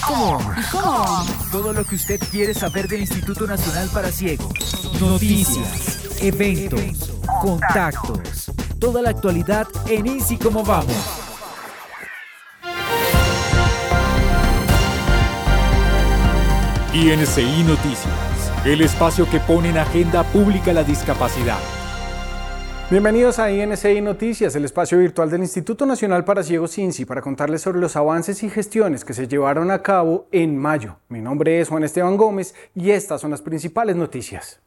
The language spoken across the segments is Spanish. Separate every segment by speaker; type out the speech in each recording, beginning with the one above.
Speaker 1: Come on. Todo lo que usted quiere saber del Instituto Nacional para Ciegos. Noticias, eventos, contactos. Toda la actualidad en INSI Cómo Vamos.
Speaker 2: INCI Noticias, el espacio que pone en agenda pública la discapacidad.
Speaker 3: Bienvenidos a INCI Noticias, el espacio virtual del Instituto Nacional para Ciegos INSI, para contarles sobre los avances y gestiones que se llevaron a cabo en mayo. Mi nombre es Juan Esteban Gómez y estas son las principales noticias.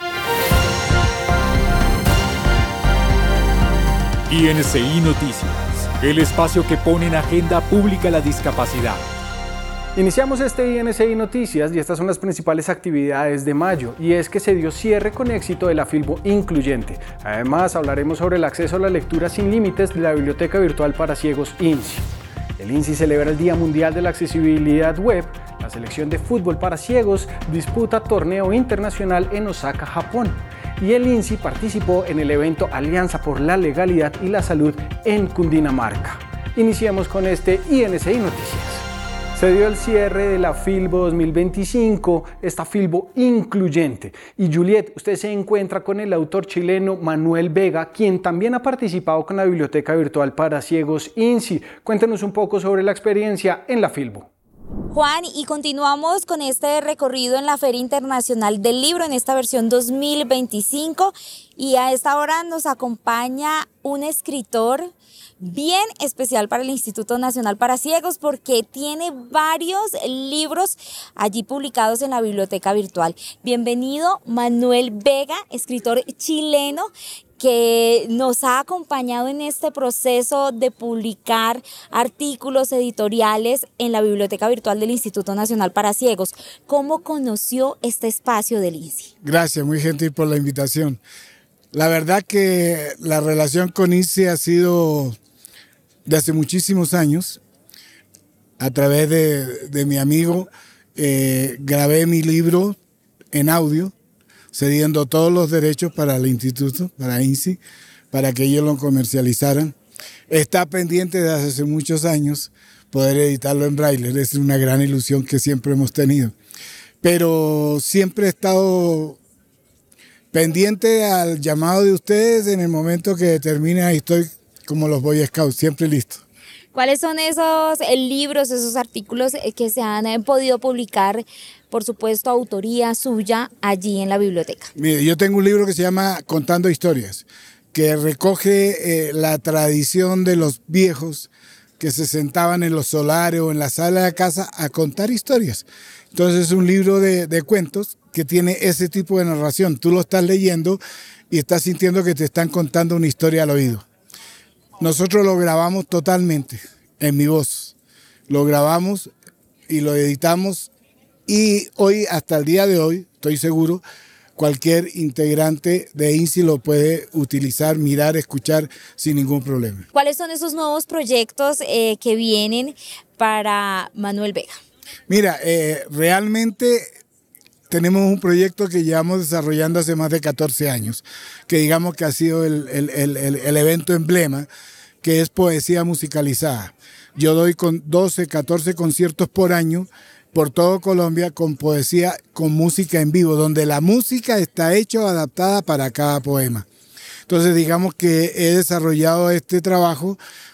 Speaker 2: INCI Noticias, el espacio que pone en agenda pública la discapacidad.
Speaker 3: Iniciamos este INCI Noticias y estas son las principales actividades de mayo, y es que se dio cierre con éxito de la Filbo Incluyente. Además, hablaremos sobre el acceso a la lectura sin límites de la Biblioteca Virtual para Ciegos INSI. El INSI celebra el Día Mundial de la Accesibilidad Web. La selección de fútbol para ciegos disputa torneo internacional en Osaka, Japón. Y el INSI participó en el evento Alianza por la Legalidad y la Salud en Cundinamarca. Iniciemos con este INCI Noticias. Se dio el cierre de la Filbo 2025, esta Filbo Incluyente. Y Juliet, usted se encuentra con el autor chileno Manuel Vega, quien también ha participado con la Biblioteca Virtual para Ciegos INSI. Cuéntenos un poco sobre la experiencia en la Filbo.
Speaker 4: Juan, y continuamos con este recorrido en la Feria Internacional del Libro en esta versión 2025, y a esta hora nos acompaña un escritor bien especial para el Instituto Nacional para Ciegos, porque tiene varios libros allí publicados en la biblioteca virtual. Bienvenido, Manuel Vega, escritor chileno, que nos ha acompañado en este proceso de publicar artículos editoriales en la biblioteca virtual del Instituto Nacional para Ciegos. ¿Cómo conoció este espacio del INSI?
Speaker 5: Gracias, muy gentil por la invitación. La verdad que la relación con INSI ha sido de hace muchísimos años. A través de mi amigo grabé mi libro en audio, cediendo todos los derechos para el instituto, para INSI, para que ellos lo comercializaran. Está pendiente de hace muchos años poder editarlo en braille, es una gran ilusión que siempre hemos tenido. Pero siempre he estado pendiente al llamado de ustedes en el momento que determine, ahí estoy como los Boy Scouts, siempre listo.
Speaker 4: ¿Cuáles son esos libros, esos artículos que se han podido publicar, por supuesto, autoría suya allí en la biblioteca?
Speaker 5: Mire, yo tengo un libro que se llama Contando Historias, que recoge la tradición de los viejos que se sentaban en los solares o en la sala de casa a contar historias. Entonces es un libro de cuentos que tiene ese tipo de narración. Tú lo estás leyendo y estás sintiendo que te están contando una historia al oído. Nosotros lo grabamos totalmente en mi voz. Lo grabamos y lo editamos, y hoy, hasta el día de hoy, estoy seguro, cualquier integrante de INSI lo puede utilizar, mirar, escuchar sin ningún problema.
Speaker 4: ¿Cuáles son esos nuevos proyectos que vienen para Manuel Vega?
Speaker 5: Mira, realmente tenemos un proyecto que llevamos desarrollando hace más de 14 años, que digamos que ha sido el evento emblema, que es poesía musicalizada. Yo doy con 12, 14 conciertos por año por todo Colombia con poesía, con música en vivo, donde la música está hecha o adaptada para cada poema. Entonces digamos que he desarrollado este trabajo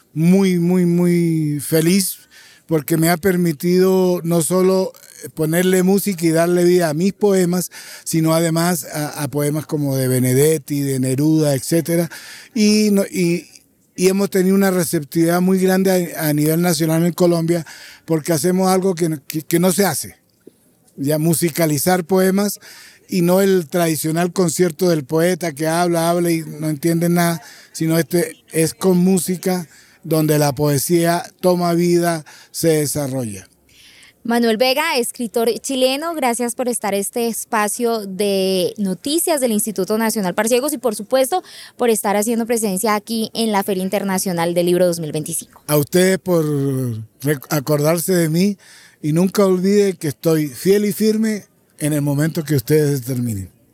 Speaker 5: muy feliz, porque me ha permitido no solo ponerle música y darle vida a mis poemas, sino además a poemas como de Benedetti, de Neruda, etc. Y hemos tenido una receptividad muy grande a nivel nacional en Colombia, porque hacemos algo que no se hace, ya musicalizar poemas, y no el tradicional concierto del poeta que habla y no entiende nada, sino este es con música, donde la poesía toma vida, se desarrolla.
Speaker 4: Manuel Vega, escritor chileno, gracias por estar en este espacio de noticias del Instituto Nacional para Ciegos, y por supuesto por estar haciendo presencia aquí en la Feria Internacional del Libro 2025.
Speaker 5: A ustedes por acordarse de mí, y nunca olvide que estoy fiel y firme en el momento que ustedes determinen.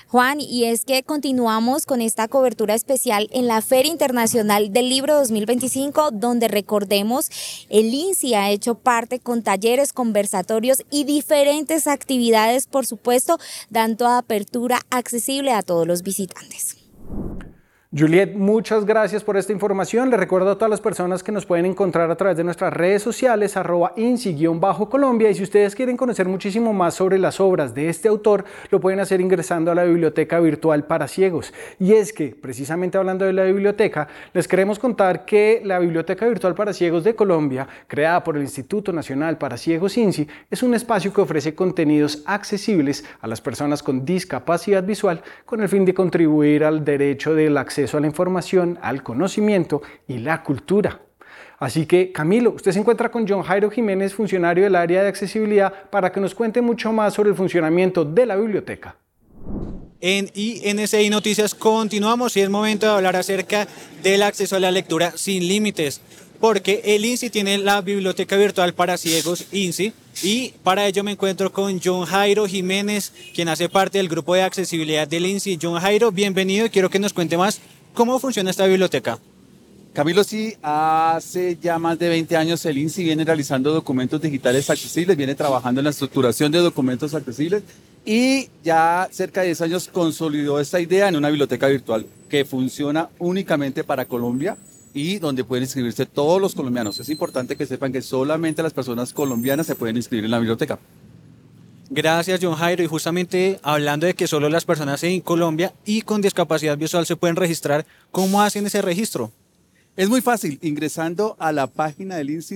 Speaker 4: Juan, y es que continuamos con esta cobertura especial en la Feria Internacional del Libro 2025, donde recordemos, el INSI ha hecho parte con talleres, conversatorios y diferentes actividades, por supuesto, dando apertura accesible a todos los visitantes.
Speaker 3: Juliet, muchas gracias por esta información. Le recuerdo a todas las personas que nos pueden encontrar a través de nuestras redes sociales, @INSI_Colombia, y si ustedes quieren conocer muchísimo más sobre las obras de este autor, lo pueden hacer ingresando a la Biblioteca Virtual para Ciegos. Y es que, precisamente hablando de la biblioteca, les queremos contar que la Biblioteca Virtual para Ciegos de Colombia, creada por el Instituto Nacional para Ciegos INSI, es un espacio que ofrece contenidos accesibles a las personas con discapacidad visual con el fin de contribuir al derecho del acceso a la información, al conocimiento y la cultura. Así que, Camilo, usted se encuentra con John Jairo Jiménez, funcionario del área de accesibilidad, para que nos cuente mucho más sobre el funcionamiento de la biblioteca.
Speaker 6: En INSI Noticias continuamos y es momento de hablar acerca del acceso a la lectura sin límites, porque el INSI tiene la Biblioteca Virtual para Ciegos INSI, y para ello me encuentro con John Jairo Jiménez, quien hace parte del grupo de accesibilidad del INSI. John Jairo, bienvenido, y quiero que nos cuente más cómo funciona esta biblioteca.
Speaker 7: Camilo, sí, hace ya más de 20 años el INSI viene realizando documentos digitales accesibles, viene trabajando en la estructuración de documentos accesibles, y ya cerca de 10 años consolidó esta idea en una biblioteca virtual que funciona únicamente para Colombia y donde pueden inscribirse todos los colombianos. Es importante que sepan que solamente las personas colombianas se pueden inscribir en la biblioteca.
Speaker 6: Gracias, John Jairo. Y justamente hablando de que solo las personas en Colombia y con discapacidad visual se pueden registrar, ¿cómo hacen ese registro?
Speaker 7: Es muy fácil, ingresando a la página del INSI,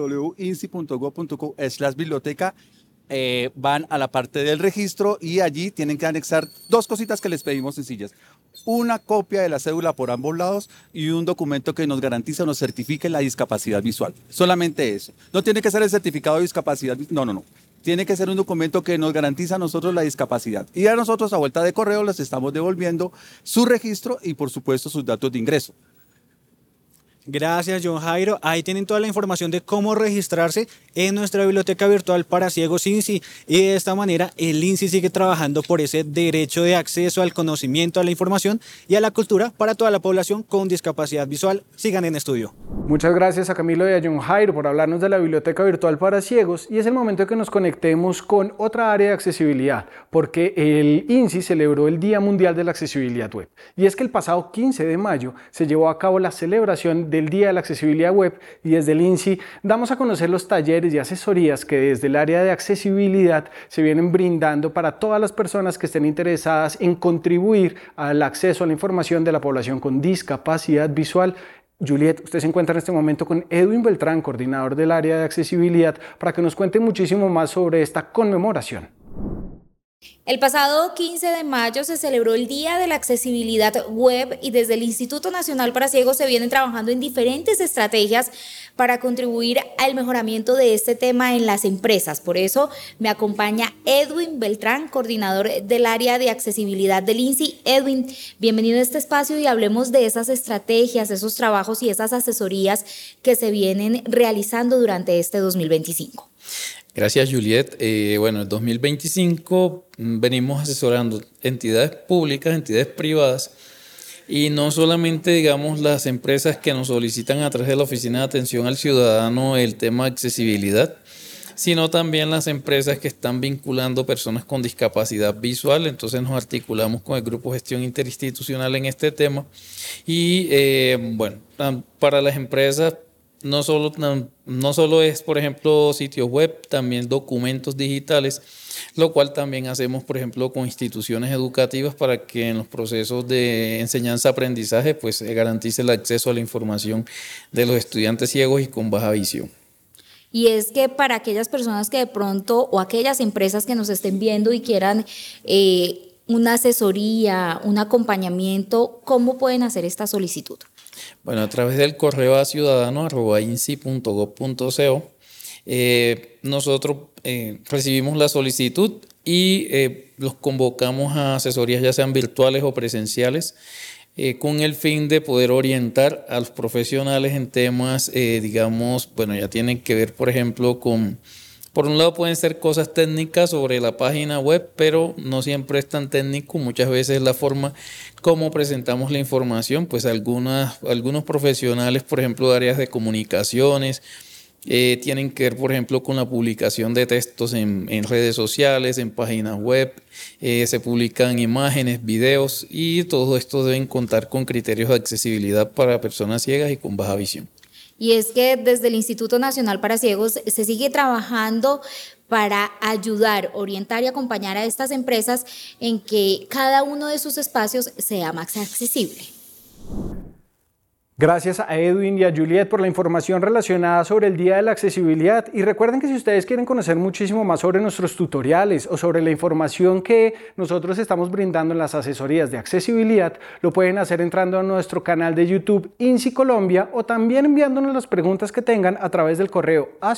Speaker 7: www.insi.gov.co/biblioteca, van a la parte del registro y allí tienen que anexar dos cositas que les pedimos sencillas: una copia de la cédula por ambos lados y un documento que nos garantiza o nos certifique la discapacidad visual. Solamente eso. No tiene que ser el certificado de discapacidad, no. Tiene que ser un documento que nos garantiza a nosotros la discapacidad. Y a nosotros, a vuelta de correo, les estamos devolviendo su registro y, por supuesto, sus datos de ingreso.
Speaker 6: Gracias, John Jairo. Ahí tienen toda la información de cómo registrarse en nuestra Biblioteca Virtual para Ciegos INSI, y de esta manera el INSI sigue trabajando por ese derecho de acceso al conocimiento, a la información y a la cultura para toda la población con discapacidad visual. Sigan en estudio.
Speaker 3: Muchas gracias a Camilo y a John Jairo por hablarnos de la Biblioteca Virtual para Ciegos, y es el momento de que nos conectemos con otra área de accesibilidad, porque el INSI celebró el Día Mundial de la Accesibilidad Web. Y es que el pasado 15 de mayo se llevó a cabo la celebración del Día de la Accesibilidad Web, y desde el INSI damos a conocer los talleres y asesorías que desde el área de accesibilidad se vienen brindando para todas las personas que estén interesadas en contribuir al acceso a la información de la población con discapacidad visual. Juliet, usted se encuentra en este momento con Edwin Beltrán, coordinador del área de accesibilidad, para que nos cuente muchísimo más sobre esta conmemoración.
Speaker 4: El pasado 15 de mayo se celebró el Día de la Accesibilidad Web, y desde el Instituto Nacional para Ciegos se vienen trabajando en diferentes estrategias para contribuir al mejoramiento de este tema en las empresas. Por eso me acompaña Edwin Beltrán, coordinador del área de accesibilidad del INSI. Edwin, bienvenido a este espacio y hablemos de esas estrategias, esos trabajos y esas asesorías que se vienen realizando durante este 2025.
Speaker 8: Gracias, Juliet. Bueno, en 2025 venimos asesorando entidades públicas, entidades privadas, y no solamente, digamos, las empresas que nos solicitan a través de la Oficina de Atención al Ciudadano el tema de accesibilidad, sino también las empresas que están vinculando personas con discapacidad visual. Entonces nos articulamos con el Grupo Gestión Interinstitucional en este tema, y bueno, para las empresas no solo es, por ejemplo, sitios web, también documentos digitales, lo cual también hacemos, por ejemplo, con instituciones educativas para que en los procesos de enseñanza-aprendizaje pues se garantice el acceso a la información de los estudiantes ciegos y con baja visión.
Speaker 4: Y es que para aquellas personas que de pronto, o aquellas empresas que nos estén viendo y quieran una asesoría, un acompañamiento, ¿cómo pueden hacer esta solicitud?
Speaker 8: Bueno, a través del correo a ciudadano@insi.gov.co, nosotros recibimos la solicitud y los convocamos a asesorías, ya sean virtuales o presenciales, con el fin de poder orientar a los profesionales en temas, digamos, bueno, ya tienen que ver, por ejemplo, con Por un lado pueden ser cosas técnicas sobre la página web, pero no siempre es tan técnico. Muchas veces la forma como presentamos la información, pues algunos profesionales, por ejemplo, de áreas de comunicaciones, tienen que ver, por ejemplo, con la publicación de textos en redes sociales, en páginas web, se publican imágenes, videos y todo esto deben contar con criterios de accesibilidad para personas ciegas y con baja visión.
Speaker 4: Y es que desde el Instituto Nacional para Ciegos se sigue trabajando para ayudar, orientar y acompañar a estas empresas en que cada uno de sus espacios sea más accesible.
Speaker 3: Gracias a Edwin y a Juliet por la información relacionada sobre el Día de la Accesibilidad. Y recuerden que si ustedes quieren conocer muchísimo más sobre nuestros tutoriales o sobre la información que nosotros estamos brindando en las asesorías de accesibilidad, lo pueden hacer entrando a nuestro canal de YouTube INSI Colombia o también enviándonos las preguntas que tengan a través del correo a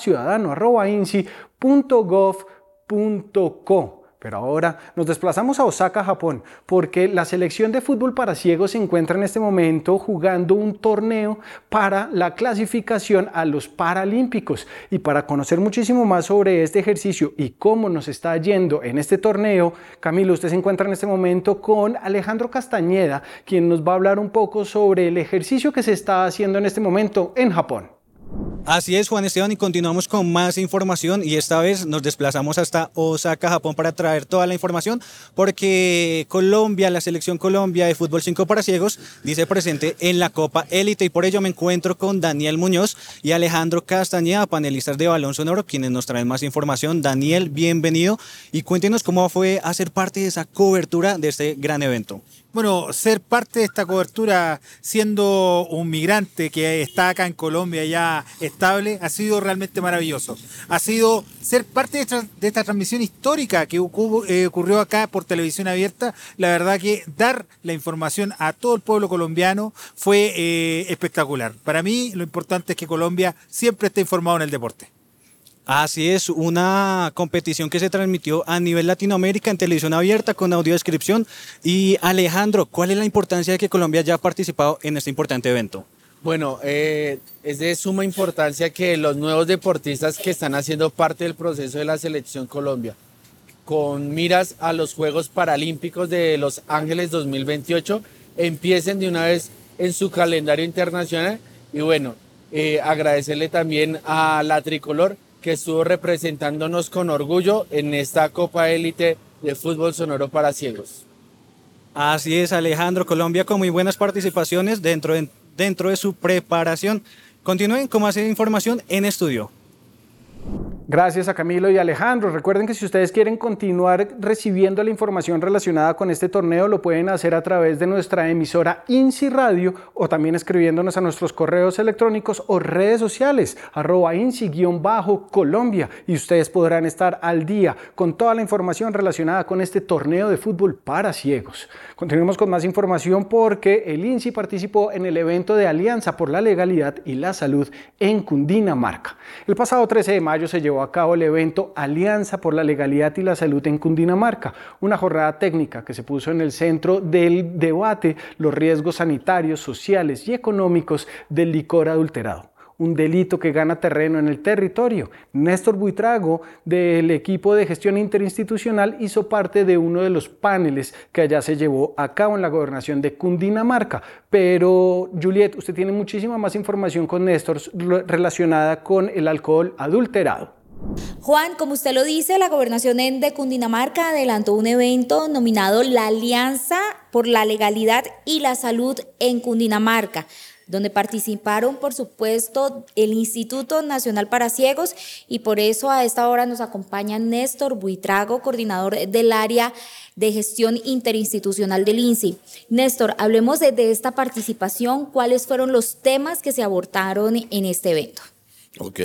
Speaker 3: ciudadano@insi.gov.co. Pero ahora nos desplazamos a Osaka, Japón, porque la selección de fútbol para ciegos se encuentra en este momento jugando un torneo para la clasificación a los Paralímpicos. Y para conocer muchísimo más sobre este ejercicio y cómo nos está yendo en este torneo, Camilo, usted se encuentra en este momento con Alejandro Castañeda, quien nos va a hablar un poco sobre el ejercicio que se está haciendo en este momento en Japón.
Speaker 6: Así es, Juan Esteban, y continuamos con más información y esta vez nos desplazamos hasta Osaka, Japón, para traer toda la información porque Colombia, la selección Colombia de fútbol 5 para ciegos, dice presente en la Copa Élite y por ello me encuentro con Daniel Muñoz y Alejandro Castañeda, panelistas de Balón Sonoro, quienes nos traen más información. Daniel, bienvenido y cuéntenos cómo fue hacer parte de esa cobertura de este gran evento.
Speaker 9: Bueno, ser parte de esta cobertura siendo un migrante que está acá en Colombia ya estable ha sido realmente maravilloso. Ha sido ser parte de esta transmisión histórica que ocurrió acá por televisión abierta. La verdad que dar la información a todo el pueblo colombiano fue espectacular. Para mí lo importante es que Colombia siempre esté informado en el deporte.
Speaker 6: Así es, una competición que se transmitió a nivel Latinoamérica en televisión abierta con audiodescripción. Y Alejandro, ¿cuál es la importancia de que Colombia haya participado en este importante evento?
Speaker 10: Bueno, es de suma importancia que los nuevos deportistas que están haciendo parte del proceso de la selección Colombia, con miras a los Juegos Paralímpicos de Los Ángeles 2028, empiecen de una vez en su calendario internacional. Y bueno, agradecerle también a la Tricolor, que estuvo representándonos con orgullo en esta Copa Élite de fútbol sonoro para ciegos.
Speaker 6: Así es, Alejandro, Colombia con muy buenas participaciones dentro de su preparación. Continúen con más información en estudio.
Speaker 3: Gracias a Camilo y Alejandro. Recuerden que si ustedes quieren continuar recibiendo la información relacionada con este torneo, lo pueden hacer a través de nuestra emisora INSI Radio o también escribiéndonos a nuestros correos electrónicos o redes sociales @INSI_Colombia y ustedes podrán estar al día con toda la información relacionada con este torneo de fútbol para ciegos. Continuemos con más información porque el INSI participó en el evento de Alianza por la Legalidad y la Salud en Cundinamarca. El pasado 13 de mayo se llevó a cabo el evento Alianza por la Legalidad y la Salud en Cundinamarca, una jornada técnica que se puso en el centro del debate los riesgos sanitarios, sociales y económicos del licor adulterado, un delito que gana terreno en el territorio. Néstor Buitrago, del equipo de gestión interinstitucional, hizo parte de uno de los paneles que allá se llevó a cabo en la gobernación de Cundinamarca. Pero, Juliet, usted tiene muchísima más información con Néstor relacionada con el alcohol adulterado.
Speaker 4: Juan, como usted lo dice, la gobernación de Cundinamarca adelantó un evento nominado La Alianza por la Legalidad y la Salud en Cundinamarca, donde participaron, por supuesto, el Instituto Nacional para Ciegos y por eso a esta hora nos acompaña Néstor Buitrago, coordinador del área de gestión interinstitucional del INSI. Néstor, hablemos de esta participación, ¿cuáles fueron los temas que se abordaron en este evento?
Speaker 11: Ok,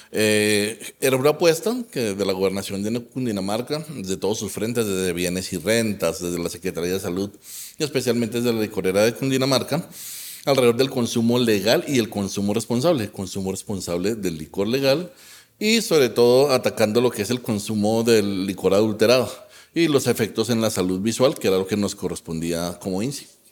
Speaker 11: era una apuesta que de la gobernación de Cundinamarca, desde todos sus frentes, desde bienes y rentas, desde la Secretaría de Salud y especialmente desde la licorera de Cundinamarca, alrededor del consumo legal y el consumo responsable del licor legal y sobre todo atacando lo que es el consumo del licor adulterado y los efectos en la salud visual, que era lo que nos correspondía como INSI.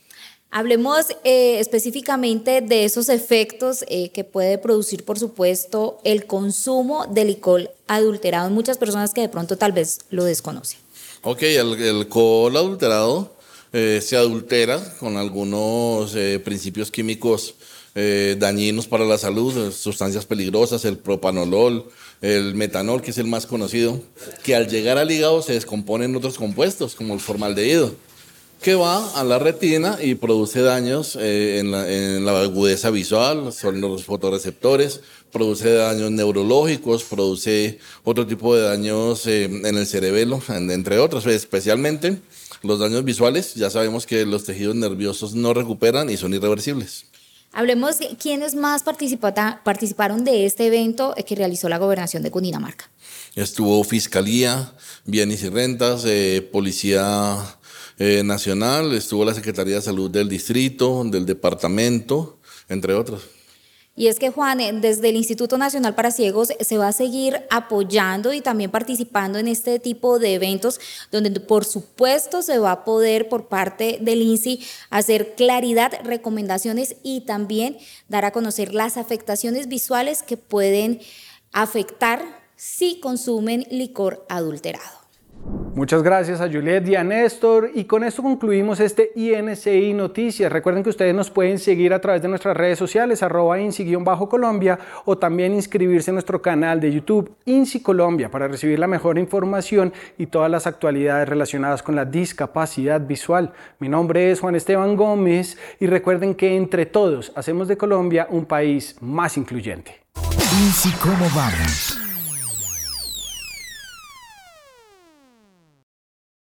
Speaker 4: Hablemos específicamente de esos efectos que puede producir, por supuesto, el consumo de licor adulterado en muchas personas que de pronto tal vez lo desconocen.
Speaker 11: Ok, el alcohol adulterado se adultera con algunos principios químicos dañinos para la salud, sustancias peligrosas, el propanolol, el metanol, que es el más conocido, que al llegar al hígado se descomponen otros compuestos, como el formaldehído, que va a la retina y produce daños en la agudeza visual, son los fotorreceptores, produce daños neurológicos, produce otro tipo de daños en el cerebelo, entre otros, especialmente los daños visuales. Ya sabemos que los tejidos nerviosos no recuperan y son irreversibles.
Speaker 4: Hablemos de quiénes más participaron de este evento que realizó la Gobernación de Cundinamarca.
Speaker 11: Estuvo Fiscalía, Bienes y Rentas, Policía Nacional, estuvo la Secretaría de Salud del distrito, del departamento, entre otros.
Speaker 4: Y es que, Juan, desde el Instituto Nacional para Ciegos se va a seguir apoyando y también participando en este tipo de eventos donde, por supuesto, se va a poder por parte del INSI hacer claridad, recomendaciones y también dar a conocer las afectaciones visuales que pueden afectar si consumen licor adulterado.
Speaker 3: Muchas gracias a Juliet y a Néstor, y con esto concluimos este INCI Noticias. Recuerden que ustedes nos pueden seguir a través de nuestras redes sociales @INSI_Colombia, o también inscribirse en nuestro canal de YouTube INSI Colombia para recibir la mejor información y todas las actualidades relacionadas con la discapacidad visual. Mi nombre es Juan Esteban Gómez y recuerden que entre todos hacemos de Colombia un país más incluyente.
Speaker 1: INSI, ¿cómo vamos?